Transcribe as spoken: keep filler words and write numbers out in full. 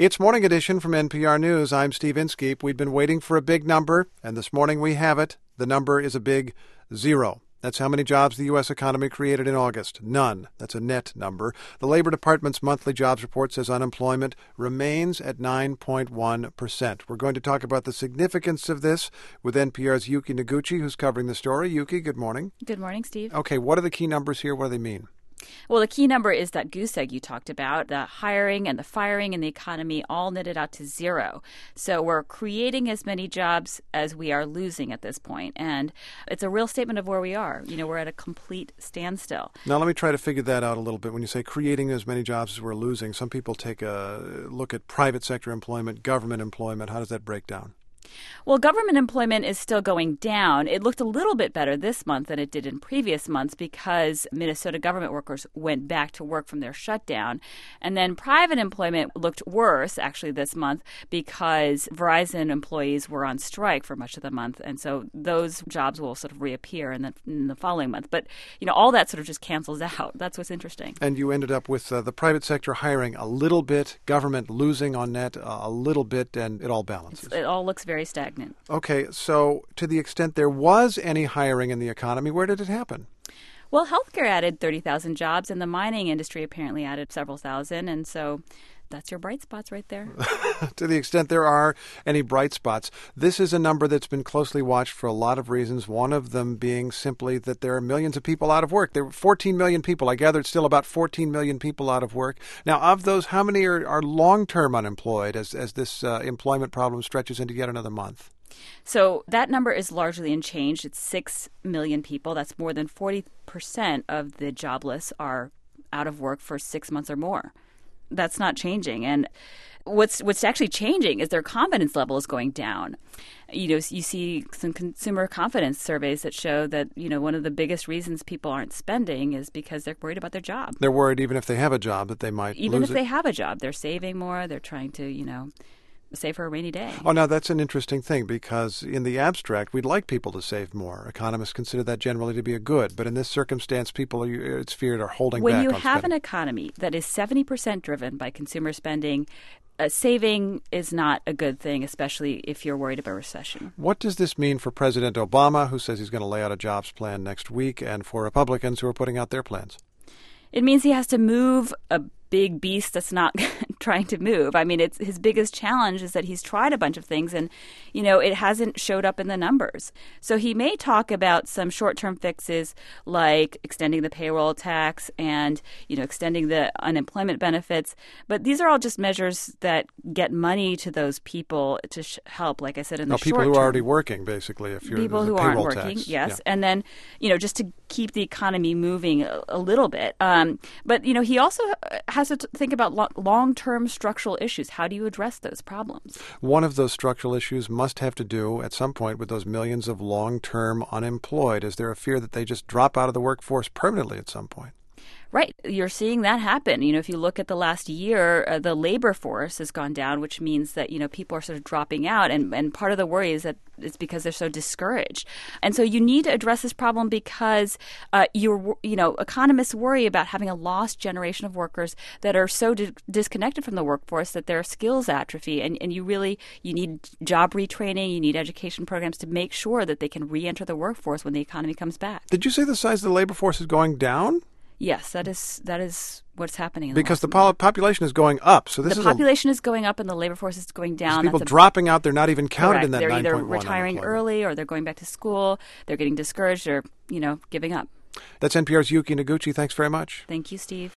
It's Morning Edition from N P R News. I'm Steve Inskeep. We've been waiting for a big number, and this morning we have it. The number is a big zero. That's how many jobs the U S economy created in August. None. That's a net number. The Labor Department's monthly jobs report says unemployment remains at nine point one percent. We're going to talk about the significance of this with N P R's Yuki Noguchi, who's covering the story. Yuki, good morning. Good morning, Steve. Okay, what are the key numbers here? What do they mean? Well, the key number is that goose egg you talked about. The hiring and the firing in the economy all knitted out to zero. So we're creating as many jobs as we are losing at this point. And it's a real statement of where we are. You know, we're at a complete standstill. Now, let me try to figure that out a little bit. When you say creating as many jobs as we're losing, some people take a look at private sector employment, government employment. How does that break down? Well, government employment is still going down. It looked a little bit better this month than it did in previous months because Minnesota government workers went back to work from their shutdown. And then private employment looked worse, actually, this month because Verizon employees were on strike for much of the month. And so those jobs will sort of reappear in the, in the following month. But, you know, all that sort of just cancels out. That's what's interesting. And you ended up with uh, the private sector hiring a little bit, government losing on net uh, a little bit, and it all balances. It's, it all looks very stagnant. Okay, so to the extent there was any hiring in the economy, where did it happen? Well, healthcare added thirty thousand jobs, and the mining industry apparently added several thousand, and so that's your bright spots right there. To the extent there are any bright spots, this is a number that's been closely watched for a lot of reasons, one of them being simply that there are millions of people out of work. There were fourteen million people. I gather it's still about fourteen million people out of work. Now, of those, how many are, are long-term unemployed as, as this uh, employment problem stretches into yet another month? So that number is largely unchanged. It's six million people. That's more than forty percent of the jobless are out of work for six months or more. That's not changing. And what's what's actually changing is their confidence level is going down. You know, you see some consumer confidence surveys that show that, you know, one of the biggest reasons people aren't spending is because they're worried about their job. They're worried even if they have a job that they might Even lose if it. they have a job, they're saving more. They're trying to, you know, save for a rainy day. Oh, now that's an interesting thing because in the abstract, we'd like people to save more. Economists consider that generally to be a good. But in this circumstance, people, are, it's feared, are holding when back you on have spending. an economy that is seventy percent driven by consumer spending, uh, saving is not a good thing, especially if you're worried about recession. What does this mean for President Obama, who says he's going to lay out a jobs plan next week, and for Republicans who are putting out their plans? It means he has to move a big beast that's not trying to move. I mean, it's his biggest challenge is that he's tried a bunch of things and, you know, it hasn't showed up in the numbers. So he may talk about some short-term fixes like extending the payroll tax and, you know, extending the unemployment benefits. But these are all just measures that get money to those people to sh- help, like I said, in the no, short people term. who are already working, basically, if you're People the who aren't payroll working, tax. yes. Yeah. And then, you know, just to keep the economy moving a, a little bit. Um, but, you know, he also has to t- think about lo- long-term structural issues. How do you address those problems? One of those structural issues must have to do at some point with those millions of long-term unemployed. Is there a fear that they just drop out of the workforce permanently at some point? Right. You're seeing that happen. You know, if you look at the last year, uh, the labor force has gone down, which means that, you know, people are sort of dropping out. And, and part of the worry is that it's because they're so discouraged. And so you need to address this problem because uh, you're, you know, economists worry about having a lost generation of workers that are so di- disconnected from the workforce that their skills atrophy. And, and you really, you need job retraining, you need education programs to make sure that they can re-enter the workforce when the economy comes back. Did you say the size of the labor force is going down? Yes, that is that is what's happening. In Because the, the po- population is going up. So this the is population a, is going up and the labor force is going down. people That's a, dropping out. They're not even counted correct. in that They're nine either point one retiring early or they're going back to school. They're getting discouraged or, you know, giving up. That's N P R's Yuki Noguchi. Thanks very much. Thank you, Steve.